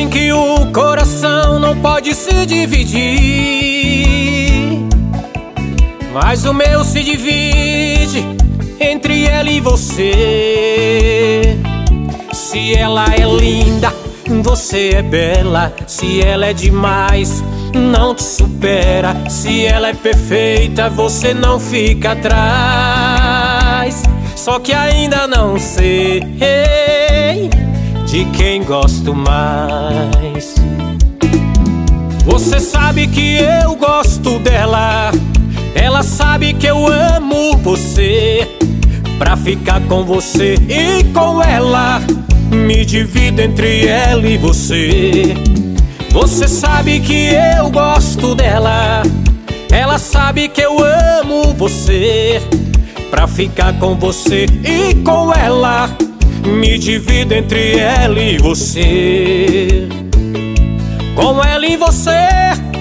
Dizem que o coração não pode se dividir, mas o meu se divide entre ela e você. Se ela é linda, você é bela. Se ela é demais, não te supera. Se ela é perfeita, você não fica atrás. Só que ainda não sei de quem gosto mais. Você sabe que eu gosto dela, ela sabe que eu amo você. Pra ficar com você e com ela, me divido entre ela e você. Você sabe que eu gosto dela, ela sabe que eu amo você. Pra ficar com você e com ela, me divido entre ela e você. Com ela e você,